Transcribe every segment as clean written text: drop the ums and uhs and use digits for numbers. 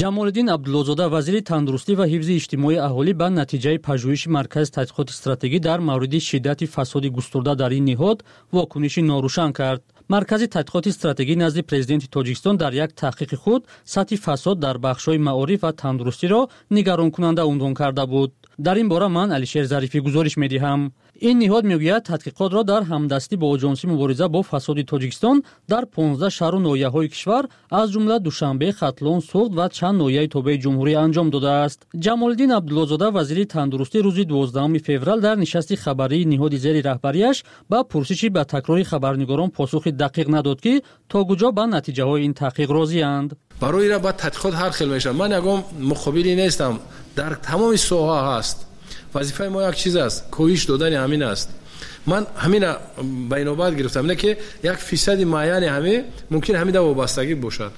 ҷамолиддин Абдуллозода вазири тандурустӣ ва ҳифзи иҷтимоии аҳолӣ ба натиҷаи пажӯҳиши маркази тадқиқоти стратегӣ дар мавриди шиддати фасоди густурда дар ин ниҳод вокуниши норӯшан кард. маркази тадқиқоти стратегӣ назди президенти Тоҷикистон дар як таҳқиқи худ сатҳи фасод дар бахшҳои маориф ва тандурустиро нигаронкунанда унвон карда буд. дар ин бора ман Алишер Зарифӣ гузориш медиҳам. ин ниҳод мегӯяд тадқиқотро дар ҳамдастӣ бо оҷонсии мубориза бо фасоди Тоҷикистон дар 15 шаҳру ноҳияҳои кишвар аз ҷумла Душанбе, Хатлон, Суғд ва чанд ноҳияи тобаи ҷумҳурӣ анҷом додааст. Ҷамолиддин Абдуллозода вазири тандурустӣ рӯзи 12 феврал дар нишасти хабарии ниҳоди зери раҳбарияш ба пурсиши ба такрори хабарнигорон посухи дақиқ надод ки то куҷо ба натиҷаҳои ин таҳқиқ розиянд. барои ра ба тадқиқот ҳар хел мешавад. ман ягон муқобили нестам. дар тамоми соҳа ҳаст. вазифаи мо як чиз аст, коҳиш додани ҳамин аст. ман ҳамина ба инобат гирифтам, не ки як фисади муайяни ҳамин мумкин ҳамида вобастагӣ бошад.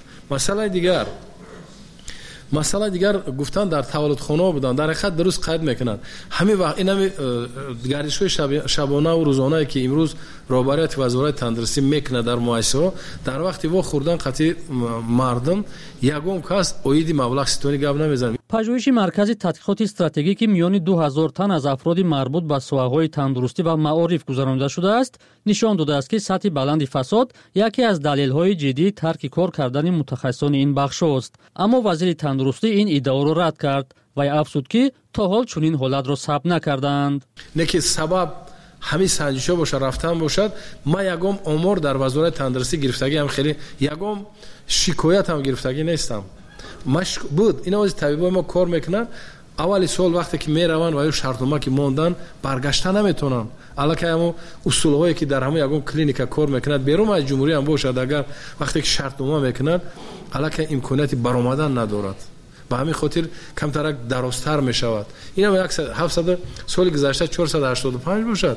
масъалаи дигар гуфтан дар таваллудхонаҳо будан, дар ҳақиқат дуруст қайд мекунанд. ҳамин вақт ин ҳами гардишҳои шабонаву рӯзонае ки имрӯз роҳбарияти вазорати тандурустӣ мекунад дар муассисаҳо, дар вақти во хӯрдан қатъи мардум ягон кас оиди маблағ ситони гап намезанад. пажӯҳиши маркази тадқиқоти стратегӣ ки миёни 2000 тан аз афроди марбут ба соҳаҳои тандурустӣ ва маориф гузаронида шудааст, нишон додааст ки сатҳи баланди фасод яке аз далелҳои ҷиддии тарки кор кардани мутахассисони ин бахшҳост. аммо вазири тандурустӣ ин иддаоро рад кард. вай афзуд ки то ҳол чунин ҳолатро сабт накардаанд. не ки сабаб ҳамин санҷишҳо бошад, рафтан бошад. ман ягон омор дар вазорати тандурустӣ гирифтагӣ ҳам хеле ягон шикоят ҳам гирифтагӣ нестам. машк буд ин ози табибои мо кор мекунанд. аввали сол вақте ки мераванд ва ё шартнома ки мондан баргашта наметонанд. аллакай ҳамо усулҳое ки дар ҳамон ягон клиника кор мекунад, берун аз ҷумҳурӣ ҳам бошад, агар вақте ки шартнома мекунад, аллакай имконияти баромадан надорад. ба ҳамин хотир камтарак дарозтар мешавад. ин ҳам 700 соли гузашта 485 бошад,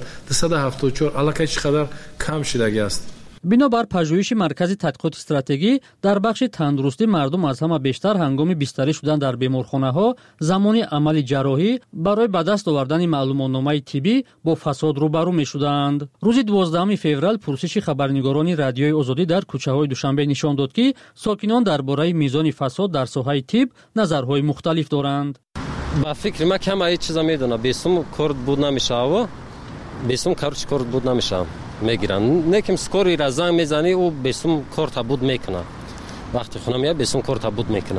274 аллакай чӣ қадар кам шидагӣ аст. бинобар пажӯҳиши маркази тадқиқоти стратегӣ дар бахши тандурустӣ мардум аз ҳама бештар ҳангоми бистарӣ шудан дар беморхонаҳо замони амали ҷарроҳӣ барои ба даст овардани маълумотномаи тиббӣ бо фасод рӯбарӯ мешуданд. рӯзи 12 феврал пурсиши хабарнигорони радиои Озодӣ дар кӯчаҳои Душанбе нишон дод ки сокинон дар бораи мизони фасод дар соҳаи тибб назарҳои мухталиф доранд. ба фикри ман кама ҳеҷ чиза медонам. бесум кор буд намешава. бесум каручи кор буд намешава. мегиранд. неким скори ра занг мезани, ӯ бесум кор табуд мекуна. вақти хона меяд бесум кор табуд мекуна.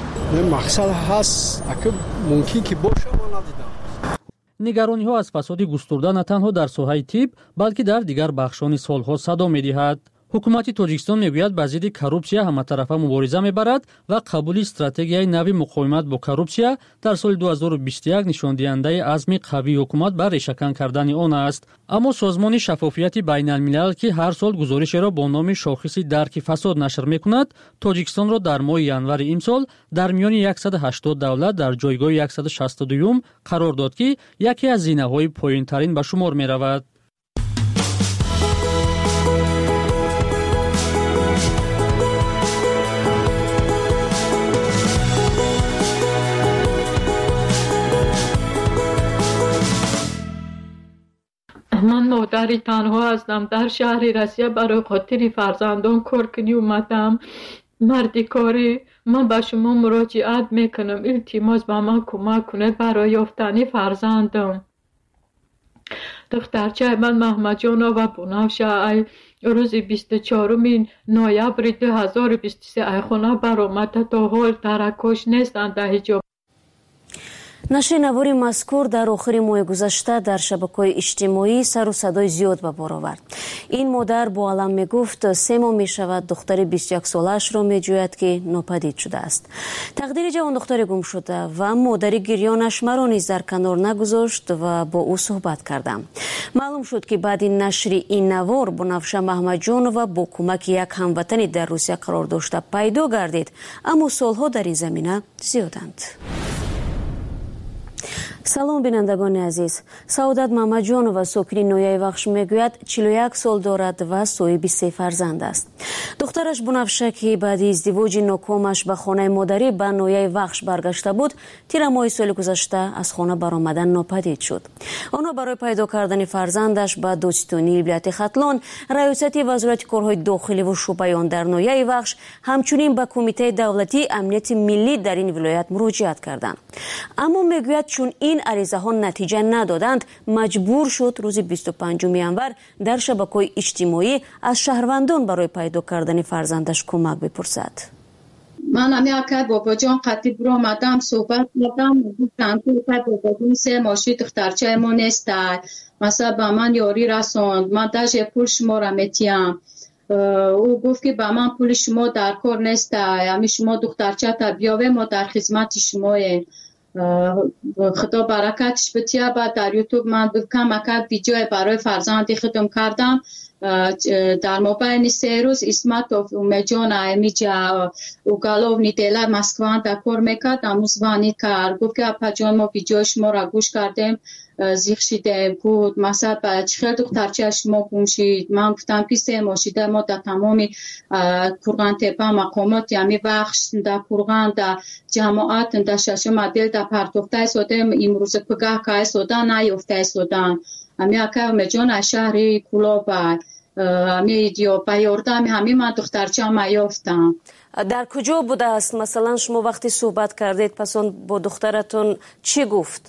мақсад ҳаст, ака мумкин ки боша мо надидам. нигарониҳо аз фасоди густурда на танҳо дар соҳаи тибб, балки дар дигар бахшҳо солҳо садо медиҳад. ҳукумати Тоҷикистон мегӯяд ба зидди коррупсия ҳаматарафа мубориза мебарад ва қабули стратегияи нави муқовимат бо коррупсия дар соли 2021 нишондиҳандаи азми қавии ҳукумат ба решакан кардани он аст. аммо созмони шаффофияти байналмилал ки ҳар сол гузоришеро бо номи шохиси дарки фасод нашр мекунад, Тоҷикистонро дар моҳи январи имсол дар миёни 180 давлат дар ҷойгоҳи 162 қарор дод ки яке аз зинаҳои поинтарин ба шумор меравад. من مادری تنها هستم در شهر رسیه برای خاطر فرزندان کار کنی اومدم. مردی کاری من به شما مراجعت میکنم التماس به من کمک کنید برای یافتن فرزندم. دخترچه من محمد جانا و بنفشه روز 24 نوامبر 2023 خانه برآمده تا حال ترکش نیستند در حجاب. нашри навори мазкур дар охири моҳи гузашта дар шабакаҳои иҷтимоӣ сару садои зиёд ба бор овард. ин модар бо алам мегуфт 3 моҳ мешавад духтари 21 солаашро меҷӯяд ки нопадид шудааст. тақдири ҷавондухтари гумшуда ва модари гирёнаш маро низ дар канор нагузошт ва бо ӯ суҳбат кардам. маълум шуд ки баъди нашри ин навор Бунафша Маҳмаҷонова бо кӯмаки як ҳамватани дар Русия қарор дошта пайдо гардид, аммо солҳо дар ин замина зиёданд. салом бинандагони азиз, Саодат Мамаҷонова сокини ноҳияи Вахш мегӯяд 41 сол дорад ва соҳиби 3 фарзанд аст. духтараш Бунавша ки баъди издивоҷи нокомаш ба хонаи модарӣ ба ноҳияи Вахш баргашта буд, тира моҳи соли гузашта аз хона баромадан нопадид шуд. онҳо барои пайдо кардани фарзандаш ба дӯстонии вилояти Хатлон, раёсати вазорати корҳои дохиливу шӯъбаи он дар ноҳияи Вахш, ҳамчунин ба кумитаи давлатии амнияти миллӣ дар ин вилоят муроҷиат карданд. аммо мегӯяд чун ин аризаҳо натиҷа надоданд, маҷбур шуд рӯзи 25 январ дар шабакаҳои иҷтимоӣ аз шаҳрвандон барои пайдо кардани фарзандаш кӯмак бипурсад. من امیاکت باباجان قطعی برو مدام صحبت مدام گفتم که باباجان 3 ماشی دخترچه ما نیست مثلا با من یاری رسوند من داشت پول شما را میتیم او گفت که با من پول شما در کار نیست یعنی شما دخترچه تا بیاوه ما در خدمت شما خدا برکتش بتیا بعد در یوتیوب من کمک ویدیو برای فرزندی خودم کردم در مابین 3 روز اسمت و میجان امیجا و گالوف نیتلا مسکوان تا کار میکرد اموزوانی کرد گفت که اپا جان ما ویدیو شما را گوش کردیم زیخ شیده بود مثلا چخیل دخترچه شما گم شید من گفتم که 3 ماشیده ما در تمامی کرغان تپا مقامات یعنی بخش در کرغان در جماعت در ششم دل در پرتوفته سودم امروز پگاه که سودان نیفته سودان امی اکا میجان شهری کلوبا امی دیو پیاردم همین من دخترچه ما یافتم. در کجا بوده است؟ مثلا شما وقتی صحبت کردید پس اون با دخترتون چی گفت؟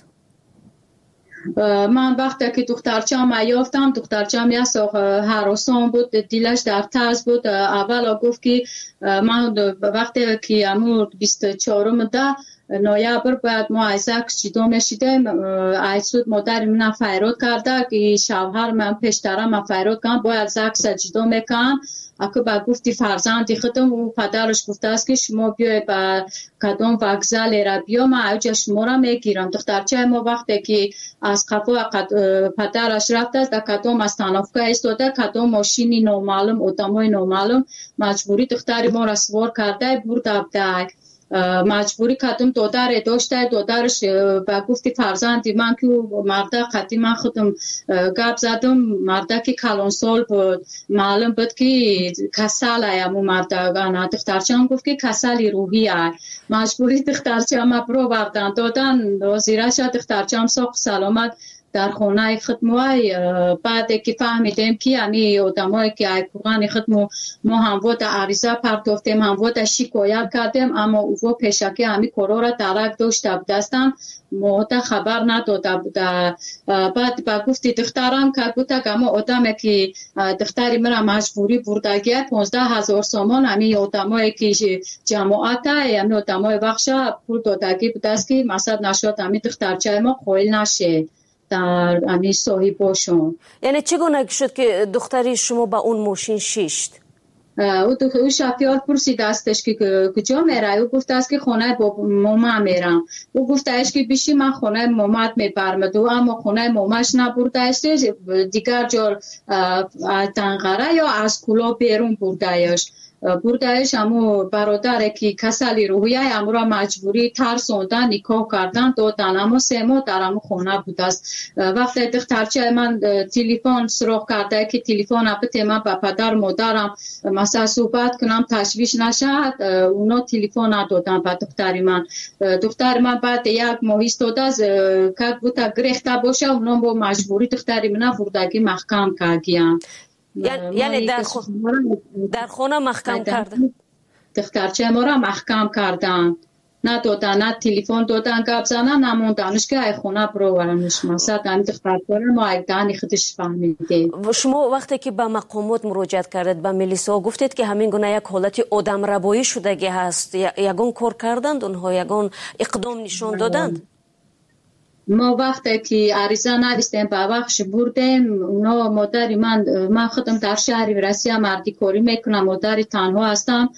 من وقتی که دخترچه ما یافتم دخترچه یه هراسان بود دیلش در تاز بود اول گفت که من وقتی که امور 24 ده نویبر باید ما ایزک جدا میشیدیم ایسود مادر من فیراد کرده که شوهر من پیشتره من فیراد کردم باید زک جدا میکن اکو با گفتی فرزندی خودم و پدرش گفته است که شما بیای با کدام وکزل را بیا من اوجه شما را میگیرم دخترچه ما وقتی که از قفا پدرش رفته است در کدام از تنافکه ایستاده کدام ماشینی نامعلوم ادامای نامعلوم مجبوری دختری ما را سوار کرده برده بده مجبوری کدوم دادر داشته دادرش با گفتی فرزندی من که مرده قدی من خودم گپ زدم مرده که کلان سال بود معلوم بود که کسل ایمو مرده دخترچه هم گفت که کسلی روحی ای مجبوری دخترچه هم برو بردن دادن زیرش دخترچه هم ساق سلامت در خانه خدموی بعد که فهمیدیم که یعنی آدمایی که ای قرآن خدمو ما هم وقت عریضه پرداختیم هم وقت شکایت کردیم اما او پیشکی همی کارا را درک داشته بودستن ما خبر نداده بوده بعد با گفتی دخترم که گفته که اما آدمی که دختری مرا مجبوری بردگیه 15,000 سامان همی آدمایی که جماعت همی آدمای بخشه پول دادگی بودست که مثلا نشد همی دخترچه ما خویل نشه در امی صاحباشون. یعنی چگونه شد که دختری شما با اون ماشین شیشت؟ او شفیار پرسید استش که کجا میره او گفته است که خانه با ماما میرم او گفته است که بیشی من خانه مامات میبرم اما خانه ماماش نبرده است دیگر جا تنقره یا از کلا بیرون برده است اما برادر که کسلی روحیه امورا مجبوری ترسوندن نکاح کردن دادن اما 3 ماه در امو خانه بود است وقتی دخترچه من تلفن سراغ کرده که تلفن اپت من با پدر مادرم مثلا صحبت کنم تشویش نشد اونا تلفن ندادن با دختر من بعد 1 ماه ایستاده که بوده گرفته باشه اونا با مجبوری دختری من بردگی محکم کردن یعنی در خانه محکم کردن دخترچه ما را محکم کردن ندادن نه تلفن دادن گپ زدن نموندنش که ای خونه برورنش مثلا دانی دخترچه ما یک دانی خودش فهمیده. شما وقتی که به مقامات مراجعت کردید به میلیسا گفتید که همین گونه یک حالت آدم ربایی شدگی هست یگان کار کردند اونها یگان اقدام نشان دادند؟ ما وقتی که عریضه نوشتیم به بخش بردیم اونا مادر من خودم در شهر ورسیه مردی کاری میکنم مادر تنها هستم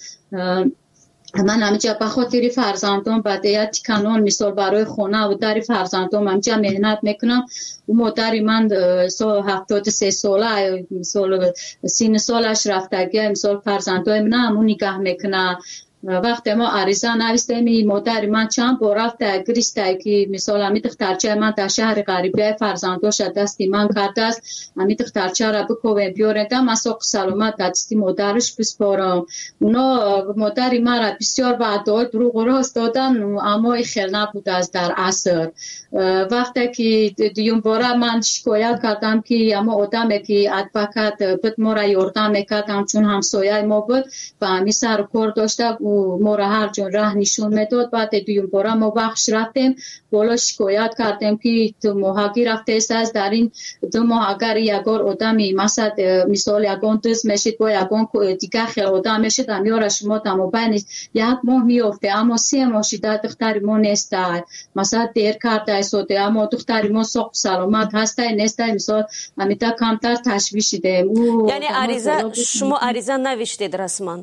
من همینجا به خاطر فرزندان بعد کانون مثال برای خونه و در فرزندان همینجا مهنت میکنم و مادر من 73 ساله مثال 30 سالش رفتگی مثال فرزندان من همون نگاه میکنه وقتی ما عریضه نوشتیم مادر من چند بار رفت گریسته که مثلا امی دخترچه من در شهر غریبه فرزنداش دستی من کرده است امی دخترچه را بکوبیم بیارده من ساق سلامت دستی مادرش بسپارم. اونا مادر من را بسیار بعدای دروغ و راست دادن اما خیلی نبود از در عصر. وقتی که دیون باره من شکایت کردم که اما آدمی که ادوکت بود ما را یاردم میکرد همچون همسایه ما بود و همی سر کار داشته و ما را هر جون راه نشون میداد. بعد دیون باره ما بخش رفتیم بالا شکایت کردیم که 2 ماهگی رفته است در این 2 ماه اگر یکار آدمی مثال یکان دز میشید با یکان دیگه خیلی آدم میشید امیار شما تمام بین 1 ماه میافته اما 3 ماه شده دختر ما نیست مثلا دیر کرده ایستاده اما دختر ما ساق سلامت هسته نیست مثال امیتا کمتر تشویش شدیم. یعنی عریضه شما عریضه نوشتید رسما؟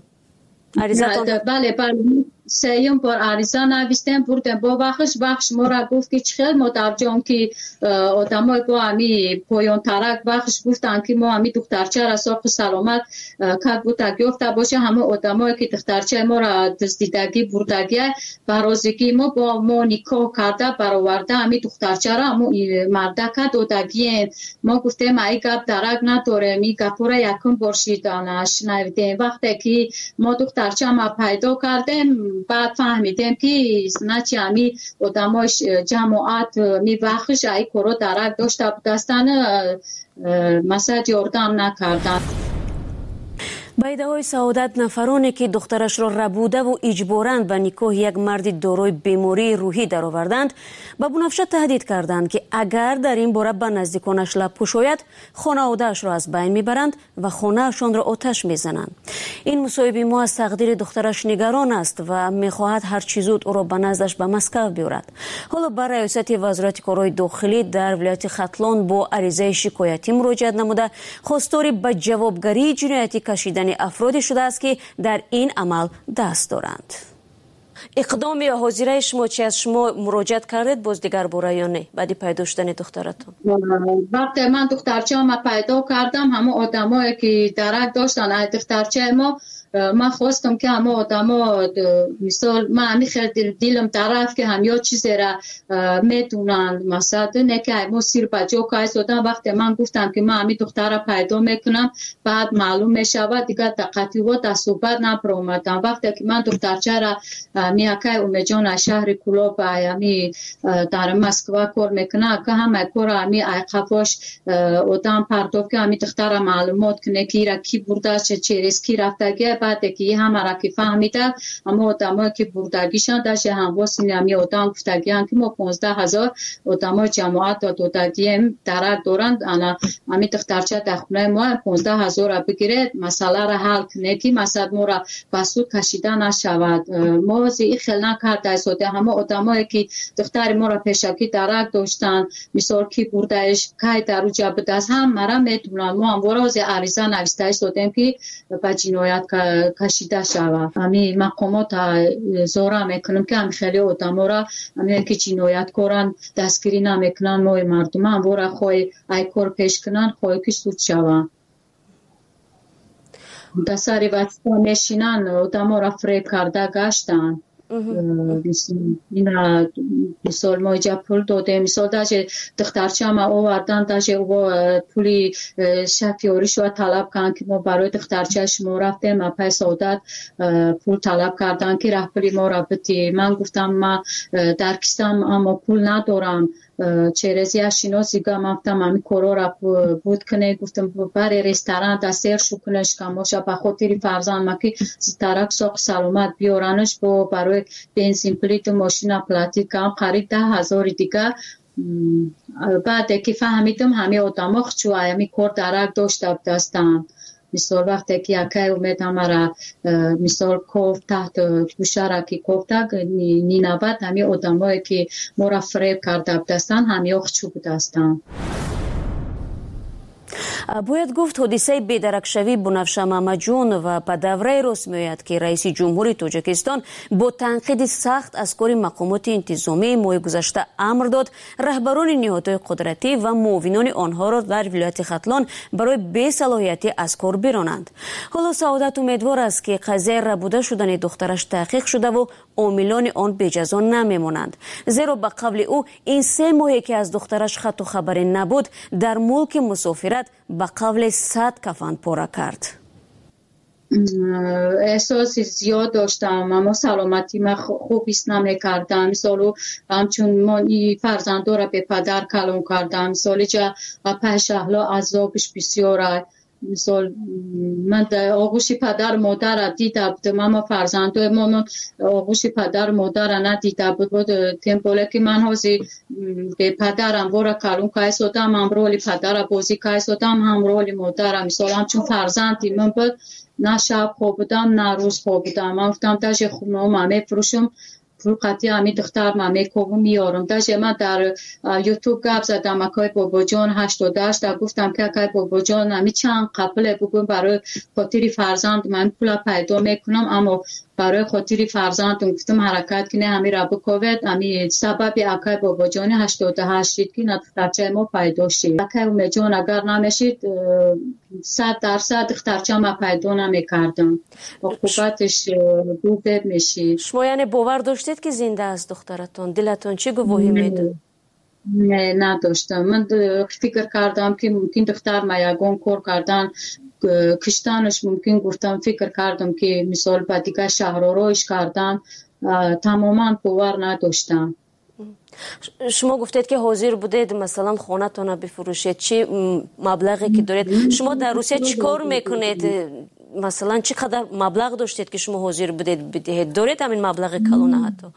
بله سیم بار عریضه نوشتیم بردیم با بخش ما را گفت که چخیل ما در جام که آدمای با همی پایان ترک بخش گفتن که ما همی دخترچه را ساق سلامت که بوده گفته باشه همه آدمایی که دخترچه ما را دزدیدگی بردگی برازگی ما با ما نکاح کرده برآورده همی دخترچه را همه مردکه دادگی ما گفتیم ای گپ درک نداره می گپ را یکم باشیدانش نویدیم. وقتی که ما دخترچه ما پیدا کردیم بعد فهمیدیم که نچه همی آدماش جماعت می بخش ای کارو درک داشته بودستن مثلا یاردم نکردن. با ادعای سعادت نفرانی که دخترش را ربوده و اجباراً به نکاح یک مرد دارای بیماری روحی درآوردند به بنفشه تهدید کردند که اگر در این باره به نزدیکانش لب پوشاید خانواده‌اش را از بین میبرند و خانه‌شان را آتش میزنند. این مصاحبه ما از تقدیر دخترش نگران است و میخواهد هر چه زود او را به نزدش به مسکو بیاورد. حالا بر ریاست وزارت کارهای داخلی در ولایت ختلان با عریضه شکایتی مراجعه نموده خواستار به جوابگری جنایتی کشیدن افرادی شده است که در این عمل دست دارند. اقدام یا حاضره شما چی از شما مراجعت کردید باز دیگر باره یا نه بعد پیدا شدن دخترتون؟ وقتی من دخترچه ما پیدا کردم همه آدمایی که درک داشتن دخترچه ما من خواستم که همه آدما مثال من همی خیلی دیلم طرف که همیا چیزی را میدونن مثلا نه که ما سیر بجا که ایستادن وقتی من گفتم که من همی دختر را پیدا میکنم بعد معلوم میشود دیگه دقتی و در صحبت نپرومدم. وقتی که من دخترچه را میاکه اومجان شهر کلوب همی در مسکو کار میکنه که همه کار همی ایقفاش آدم پرداخت که همی دختر را معلومات کنه که را کی برده چه ریسکی رفته بعد که همه را که فهمیده اما آدمایی که بردگیشان داشته همواس این همی آدم گفتگیان که ما 15,000 آدمای جماعت دادگیم درک دارند همی دخترچه در خونه ما 15,000 را بگیرد مسئله را حل کنه که مثلا ما را بسود کشیده نشود. ما زی خیلی نکرده ایستاده همه آدمایی که دختر ما را پیشکی درک داشتن مثال کی بردهش که در اوجا بدست هم مرا میدونن ما هم وراز عریضه نوشته ایستادیم که به جنایت کشیده شود. همی مقامات زوره میکنم که هم خیلی آدم را همی که جنایت کارن دستگیری نمیکنن ما مردم هم وره خواهی ای کار پیش کنن خواهی که سود شود. دساری وقتا میشینن آدم را فریب کرده گشتن این را مثال ما جا پول داده مثال داشته دخترچه ما آوردن داشته او پولی شفیاری شو طلب کردن که ما برای دخترچه شما رفتیم ما پای سعادت پول طلب کردن که راه پولی ما را بتی. من گفتم ما در کیسم اما پول ندارم چهرزی اشیناسی گم افتم همی کارا را بود کنه گفتم برای رستوران دستیر شو کنش کم باشه به خاطر فرزند ما که ترک ساق سلامت بیارنش با برای بنزین پلیت ماشین پلاتی کم خرید 10,000 دیگه. بعد که فهمیدم همه آدم ها خچو همی کار درک داشته دستن مثال وقتی که یکی اومد همه مثال کوفت تحت گوشه را که کوفته نینوت همه آدم هایی که ما را فریب کرده دستن همه خچو دستن. باید گفت حادثه بی‌درکشوی بنفشه محمدجون و به دوره راست می‌آید که رئیس جمهوری تاجیکستان با تنقید سخت از کار مقامات انتظامی ماه گذشته امر داد رهبران نهادهای قدرتی و معاونان آنها را در ولایت ختلان برای بی‌صلاحیتی از کار برانند. حالا سعادت امیدوار است که قضیه ربوده شدن دخترش تحقیق شده و عاملان آن به جزا نمیمانند، زیرا به قول او این 3 ماهی که از دخترش خط و خبری نبود در ملک مسافرت به قول 100 کفن پاره کرد. احساس زیاد داشتم، اما سلامتی من خوب ایست نمی‌کردم. مثلا همچون من فرزندان را به پدر کلام کردم، مثلا جا و پشهلا عذابش بسیاره. مثلا من در آغوش پدر مادر را دیده بودم، اما فرزندان من آغوش پدر مادر را ندیده بود. تمپوله که من حاضی به پدرم بارا کلون که ایستادم، هم رول پدر بازی که ایستادم، هم رول مادرم. مثلا همچون فرزندی من بود، نه شب خواب بودم نه روز خواب بودم. من گفتم داشت خونه هم میفروشم، فروقتی همی دختر من میکوبم میارم. داشت من در یوتیوب گپ زدم اکای بابا جان 88 گفتم که اکای بابا جان همی چند قبله بگم برای خاطر فرزند من پول پیدا میکنم، اما برای خاطر فرزندم گفتم حرکت کنه همی را بکوید. همی سبب اکای بابا جان 88 که دخترچه ما پیدا شد. اکای ام جان اگر نمیشید 100% دخترچه ما پیدا نمیکردم. عقوبتش دوبه میشید. شما یعنی باور داشتید که زنده است دخترتون؟ دلتون چی گواهی میده؟ نه نداشتم. من فکر کردم که ممکن دختر ما یگان کار کردن کشتنش، ممکن گفتم فکر کردم که مثال با دیگه شهرارایش کردن. تماما باور نداشتم. شما گفتید که حاضر بودید مثلا خونتون بفروشید، چی مبلغی که دارید؟ شما در روسیه چی کار میکنید؟ مثلا چقدر مبلغ داشتید که شما حاضر بودید بدهید؟ دارید همین مبلغ کلونه حتی؟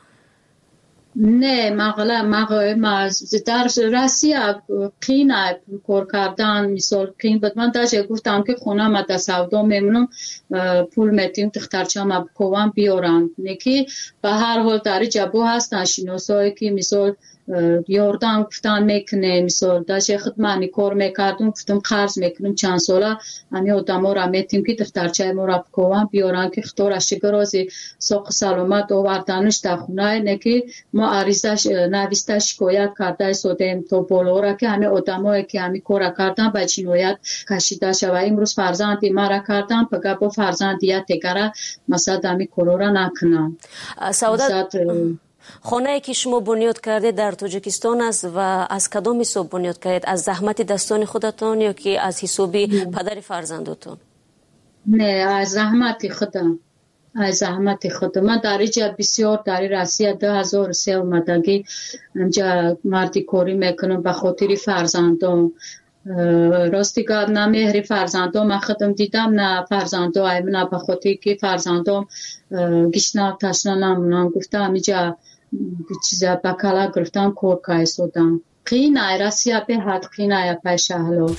نه مغلا در روسیه قینه کار کردن، مثال قین بود. من داشت گفتم که خونه ما در سودا میمونم، پول میتیم دخترچه ما بکوان بیارن. نکی به هر حال در جبو هستن شناسایی که مثال یاردم گفتن میکنه. مثال داشت خدمانی کار میکردم، گفتم قرض میکنم چند ساله همی آدم ها را میتیم که دخترچه ما را بکوان بیارن که خطور شگرازی ساق سلامت آوردنش در خونه. نکی ما عریضش نویسته شکایت کرده سودیم تا بالا را که همه آدم هایی که همی کار کردن به جنایت کشیده شد. و امروز فرزندی ما را کردن پگه با فرزندیت دیگره مثلا همی کار را نکنن. سعادت خانه که شما بنیاد کرده در تاجیکستان است و از کدام حساب بنیاد کردید؟ از زحمت دستان خودتان یا که از حساب پدر فرزندتون؟ نه از زحمت خودم. از زحمت خودم. من در اینجا بسیار در روسیه 2003 اومدگی اینجا مردی کاری میکنم به خاطر فرزندم. راستی که نه مهر فرزندم من خودم دیدم، نه فرزندم ایمنا به خاطر که فرزندم گشنه تشنه نمونم. گفتم اینجا چیزا بکلا گرفتم کار که ایستادم. قینه روسیه به حد قینه پیش اهلا.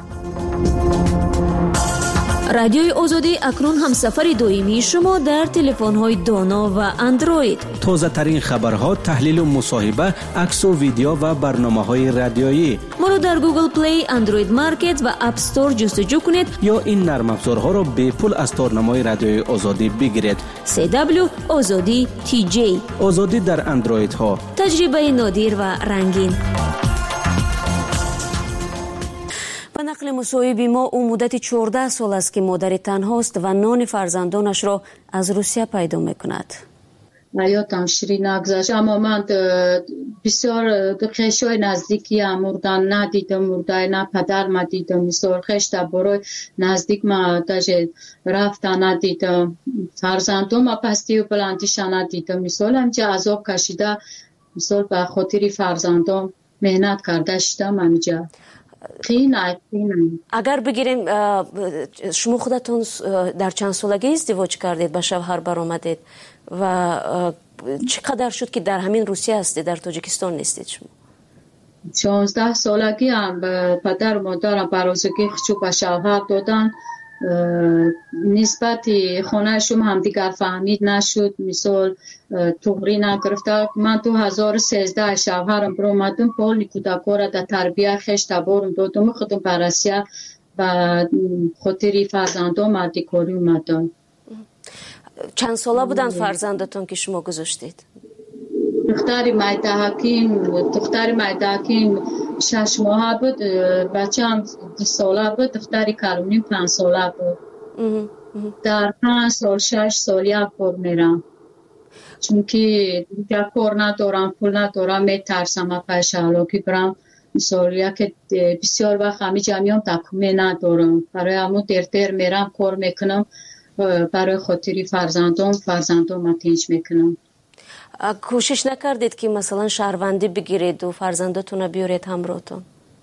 رادیوی آزادی اکنون هم سفر دائمی شما در تلفن‌های دانا و اندروید. تازه ترین خبرها، تحلیل و مصاحبه، عکس و ویدیو و برنامه‌های رادیویی. ما رو در گوگل پلی، اندروید مارکت و اپ استور جستجو کنید یا این نرم افزارها را به پول از تارنمای رادیوی آزادی بگیرید. CW آزادی TJ. آزادی در اندروید ها. تجربه نادر و رنگین. به نقل مصاحب ما او مدت 14 سال است که مادر تنهاست و نان فرزندانش را از روسیه پیدا میکند. حیاتم شیرین نگذشت، اما من بسیار خیشای نزدیکی هم مردن ندیدم، مرده نه پدر ما دیدم. مثال خیش برای نزدیک ما داشت رفتن ندیدم، فرزندم ما پستی و بلندیش ندیدم. مثال همچه عذاب کشیده، مثال به خاطر فرزندم مهنت کرده شدم همجا. خیلی اگر بگیریم شما خودتون در چند سالگی ازدواج کردید، به شوهر برآمدید و چقدر شد که در همین روسیه هستید، در تاجیکستان نیستید شما؟ 16 سالگی هم به پدر مادرم برازگی خچو به شوهر دادن. نسبتی خانه شما هم دیگر فهمید نشد، مثال توغری نگرفته. من 2013 شوهرم برآمدم، پول نیکودکو را در تربیه خش تبارم دادم، خودم براسیه و خاطر فرزندان مردی کاری اومدن. چند ساله بودن فرزندتون که شما گذاشتید؟ دختر مایداکیم 6 ماه بود، بچه هم 2 ساله بود، دختری کلونیم 5 ساله بود. در 5 سال 6 سال یک بار میرم، چون که یک کار ندارم، پول ندارم، میترسم پیش علاقی برم. مثلا یک بسیار وقت همی جمعیم تکمی ندارم، برای همون دیر میرم کار میکنم، برای خاطری فرزندان تنج میکنم. کوشش نکردید که مثلا شهروندی بگیرید و فرزندتون بیارید همراهتون؟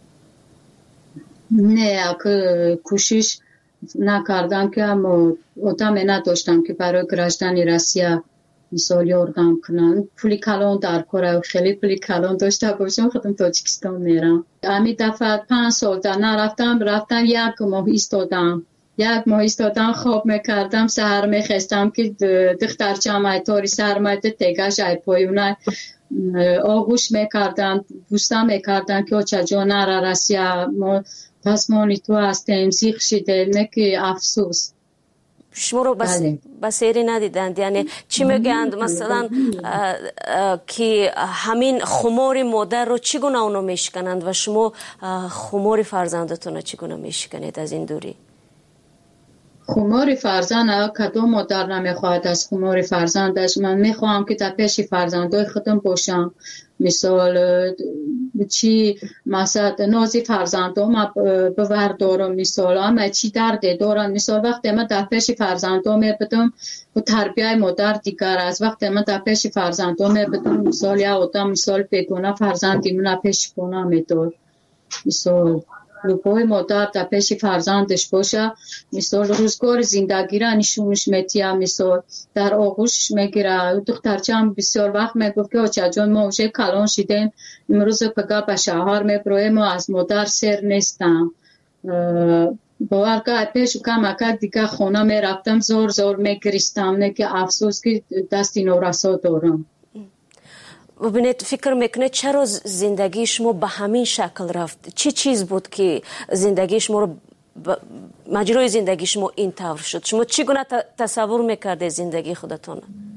نه، کوشش نکردم که آدم نداشتم که برای گرفتن روسیه مثال یاردم کنن. پولی کلان در کار، خیلی پولی کلان داشته باشم خودم تاجیکستان میرم. امی دفعه 5 سال در نرفتم، رفتم 1 ماه ایستادم، خواب میکردم، سهر میخستم که دخترچم ایتاری سرمایت تگش ای پایونه آغوش میکردن، بوسته میکردن که اوچه جا نره رسیه، ما پس مانی تو هستیم، سیخ شده، نکی افسوس. شما رو بسیاری ندیدند؟ یعنی چی میگند مثلا که همین خمار مادر رو چگونه اونو میشکنند و شما خمار فرزندتون رو چگونه میشکنید از این دوری؟ خمار فرزند کدام مادر نمیخواهد از خمار فرزندش. من میخواهم که در پیش فرزندای خودم باشم. مثال چی مثلا نازی فرزندام بوردارم، مثال اما چی درد دارم، مثال وقتی من در پیش فرزندام میبدم و تربیه مادر دیگر از وقتی من در پیش فرزندام میبدم، مثال یا آدم مثال بگونه فرزندی من پیش کنم میدار، مثال لپای مادر در پیش فرزندش باشه، مثال روزگار زندگی را نشونش میتیم، مثال در آغوش میگیره. دخترچم بسیار وقت میگفت که آچه جان ما اوشه کلان شدیم، امروز پگه به شهر میبرویم، ما از مادر سر نیستم. باورگاه پیش کم دیگه خونه میرفتم، زور میگریستم، نه که افسوس که دستی نورسا دارم. ببینید فکر میکنید چرا زندگی شما به همین شکل رفت؟ چی چیز بود که زندگی شما رو مجرای زندگی شما این طور شد؟ شما چگونه تصور میکرده زندگی خودتون؟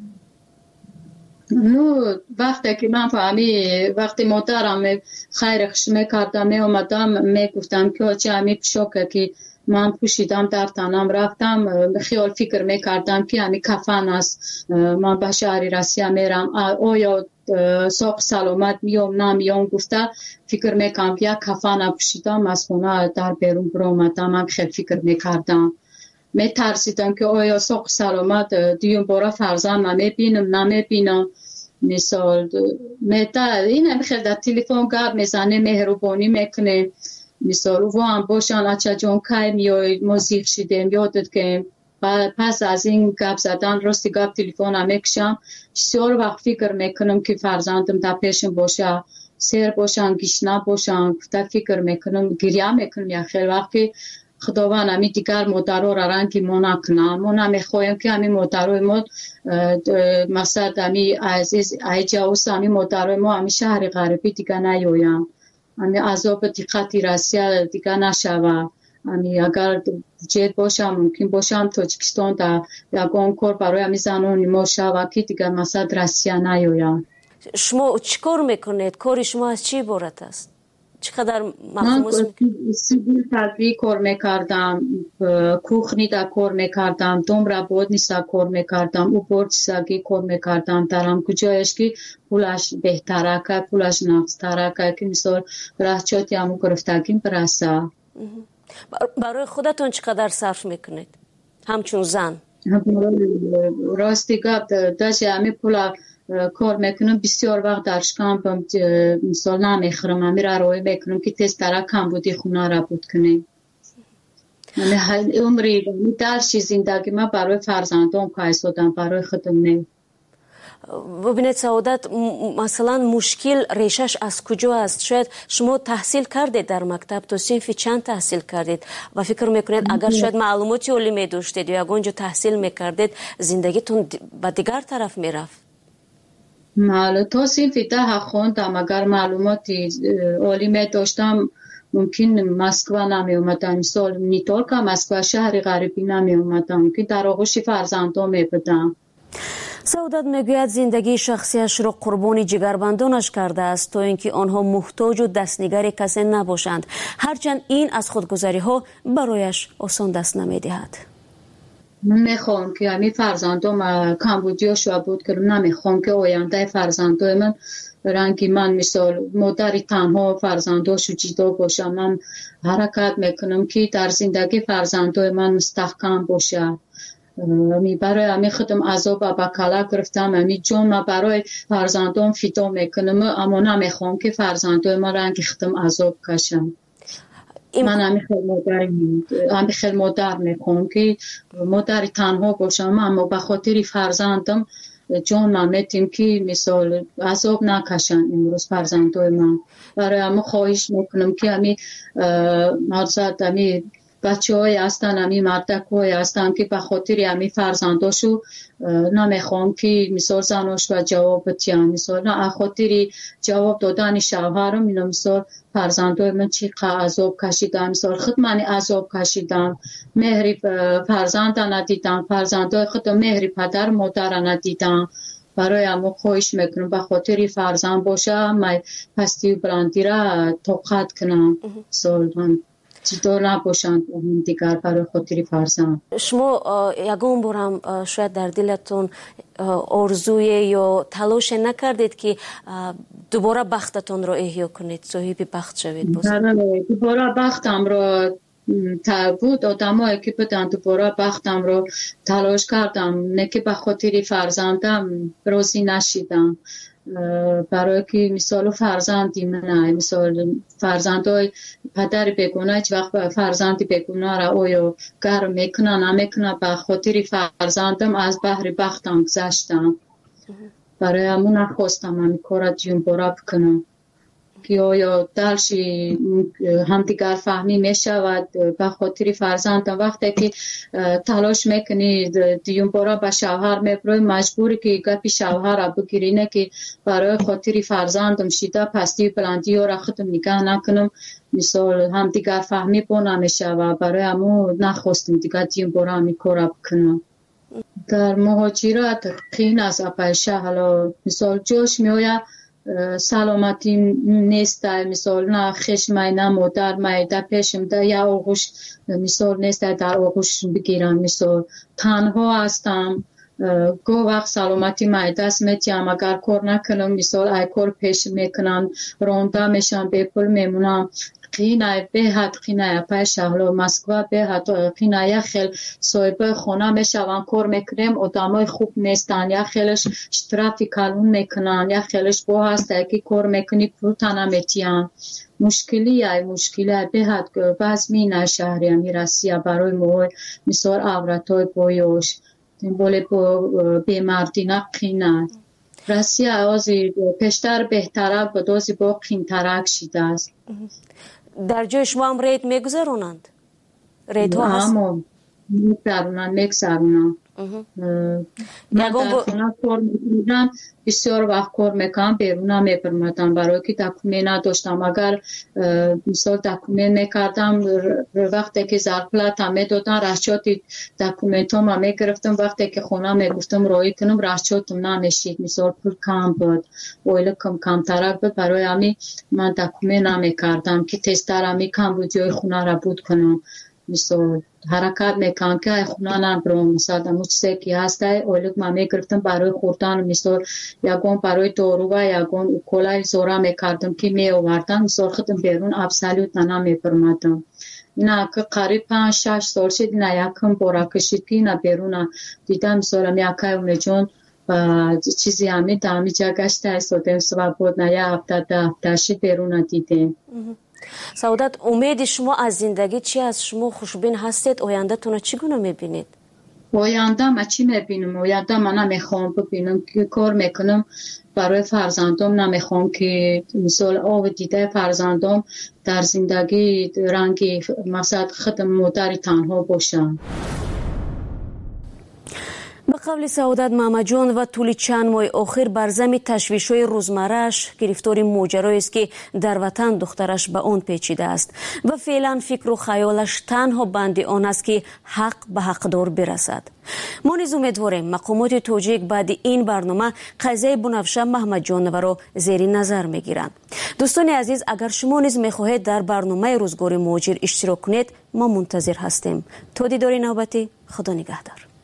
وقتی که من فهمی وقتی مادرم خیرش میکردم میامدم میگفتم که چه همی پشاکه که من پوشیدم در تنم رفتم، خیال فکر میکردم که همی کفن است، من به شهر روسیه میرم، آیا ساق سلامت میام نمیام. گفته فکر میکنم که یک کفن پوشیدم از خونه در بیرون برآمدم. من خیلی فکر میکردم، میترسیدم که آیا ساق سلامت دیون باره فرزند نمیبینم. مثال این خیلی در تلفن گپ میزنه، مهربانی میکنه، مثال او هم باشن اچه جان که میای موزیک شدیم یادت که پس از این گپ زدن راستی گپ تلفن هم میکشم، بسیار وقت فکر میکنم که فرزندم در پیشم باشه، سیر باشن گشنه باشن، فکر میکنم، گریه میکنم. یا خیلی وقت که خداوند همی دیگر مادرها را رنگی ما نکنم، ما نمیخوایم که همی مادرهای ما مثلا همی عزیز ایجاوس همی مادرهای ما همی شهر غربی دیگر نیایم، همی عذاب دقتی رسیه دیگر نشوه. همی اگر جد باشم ممکن باشم تاجیکستان در یگان کار برای همی زنان ما شوه که دیگر مثلا رسیه نیایم. شما چی کار میکنید؟ کاری شما از چی عبارت است؟ چقدر من سیبیل تدوی کار میکردم، کوخنی دا کار میکردم، دومره بودنیسا کار میکردم، او بورچیساگی کار میکردم. درم کجایش که پولش بهتره که پولش نفستره که مثال رهچاتی همون گرفتگیم برسه. برای خودتون چقدر صرف میکنید؟ همچون زن؟ راستی گفت داشت همین پولا کار میکنم، بسیار وقت درش کم مثال نمیخورم، همی را روی میکنم که تست تره کم بودی خونه را بود کنیم. عمری درشی زندگی من برای فرزندان که ایستادم، برای خودم نیم. ببینید سعادت، مثلا مشکل ریشش از کجا است؟ شاید شما تحصیل کردید در مکتب، تو صنف چند تحصیل کردید و فکر میکنید اگر شاید معلوماتی عالی میداشتید یا اونجا تحصیل میکردید زندگیتون به دیگر طرف میرفت؟ تا صنف 10 خوندم، اگر معلوماتی عالی میداشتم ممکن مسکو نمی اومدم مثال نیتورکا مسکو شهر غریبی نمی اومدم که در آغوش فرزندان می بدم. سعادت میگوید زندگی شخصیش را قربانی جگربندانش کرده است تا اینکه آنها محتاج و دستنگر کسی نباشند، هرچند این از خودگذری ها برایش آسان دست نمیدهد. من میخوام که همین فرزندم کمبودیا شو بود که نمیخوام که آینده فرزندای من رنگی من مثال مادری تنها فرزنداشو جدا باشم. من حرکت میکنم که در زندگی فرزندای من مستحکم باشه. برای همین خودم عذاب با کلا گرفتم، همین جون ما برای فرزندان فدا میکنم، اما نمیخوام که فرزندای ما رنگ خودم عذاب کشم. من همین خیلی مادر میخوام که مادری تنها باشم، اما به خاطر فرزندم جون ما میتیم که مثال عذاب نکشن امروز فرزندای من. برای همین خواهش میکنم که همین مرزد همین بچه های هستن، همی مردک های هستن که به خاطر همی فرزنداشو نمیخوام که مثال زناش و جواب بتیم، مثال نه خاطر جواب دادن شوهرم اینا مثال فرزندای من چقدر عذاب کشیدم، مثال خود من عذاب کشیدم، مهری فرزند ندیدم، فرزندای خود مهری پدر مادر ندیدم. برای همون خواهش میکنم به خاطر فرزند باشه من پستی و بلندی را توقعت کنم، مثال من جدا نباشند دیگر برای خاطر فرزند. شما یگان بار هم شاید در دلتون آرزوی یا تلاش نکردید که دوباره بختتون رو احیا کنید، صاحب بخت شوید؟ دوباره بختم رو بود آدمایی که بدن دوباره بختم رو تلاش کردم، نه که به خاطر فرزندم راضی نشیدم. برای که مثال فرزندی من مثال فرزندای پدر بگونه هیچ وقت فرزندی بگونه را اویا گرم میکنه نمیکنه، به خاطر فرزندم از بحر بختم گذشتم. برای همون نخواستم همین کار جون برا بکنم که آیا دلشی هم دیگر فهمی میشود به خاطر فرزندم. وقتی که تلاش میکنی دیون بارا به شوهر میبروی مجبوری که گپی شوهر را بگیری، نه که برای خاطر فرزندم شیده پستی بلندی ها را خودم نگاه نکنم، مثال هم دیگر فهمی با نمیشه و برای همون نخواستم دیگر دیون بارا همی کار بکنم. در مهاجرت خیلی از اپایشه حالا مثال جوش میوید سلامتی نیست، مثال نه خشم نه مادر مایده پیشم ده یا آغوش مثال نیست در آغوش بگیرم، مثال تنها هستم گو وقت سلامتی مایده است میتیم اگر کار نکنم مثال ای کار پیش میکنم رونده میشم به پول میمونم. قینه به حد قینه پیش حالا مسکو به حد قینه یا خیل صاحب خونه میشون کار میکنیم آدمای خوب نیستن، یا خیلش اشتراطی کلون میکنن، یا خیلش با هسته که کار میکنی پول تنمیتیم. مشکلی به حد وزمی نشهری همی رسیه برای موی مثال عورتای بایوش دنبال بیمردی نقینه رسیه آزی پیشتر بهتره بدازی با قینترک شیده است. در جای شما هم رید میگذرونند؟ رید ها هست؟ میگذرونند. من در خونه کار میکنم، بسیار وقت کار میکنم، بیرون میپرمدم برای که دکومنت نداشتم. اگر مثال دکومنت میکردم وقتی که زرپلت هم میدادن رشچاتی دکومنت هم میگرفتم، وقتی که خونه میگفتم رایی کنم رشچاتم نمیشید، مثال پول کم بود اویل کم ترک بود، برای همی من دکومنت نمیکردم که تستر همی کم بودی خونه را بود کنم. مثال حرکت میکنم که خونه نبرم، مثلا دموچ سکی هسته اولک من میگرفتم برای خوردن، مثلا یکون برای دارو و یکون اوکولای زورا میکردم که میآوردم، مثلا خودم بیرون ابسلیوت نمیپرمدم. اینا که قریب 5-6 سال شد اینا یکم بارا کشید که اینا بیرون دیدم، مثلا یکای اونه جون و چیزی همی دامی جا گشته ایستادیم سوا بود نه یا هفته شد بیرون دیدیم. سعادت امید شما از زندگی چی؟ از شما خوشبین هستید؟ آینده تون چگونه میبینید؟ آینده ما چی میبینم؟ آینده من نمیخوام ببینم که کار میکنم برای فرزندم، نمیخوام که مثال آب دیده فرزندم در زندگی رنگی مثلا خودم مادر تنها باشم. به قول سعادت محمدجان و طول چند ماه آخر بر ضمن تشویش‌های روزمره‌اش گرفتار ماجرایی است که در وطن دخترش به آن پیچیده است و فعلا فکر و خیالش تنها بند آن است که حق به حقدار برسد. ما نیز امیدواریم مقامات تاجیک بعد این برنامه قضیه بنفشه محمدجانова را زیر نظر میگیرند. دوستان عزیز، اگر شما نیز میخواهید در برنامه روزگار مهاجر اشتراک کنید، ما منتظر هستیم. تا دیدار نوبتی، خدا نگهدار.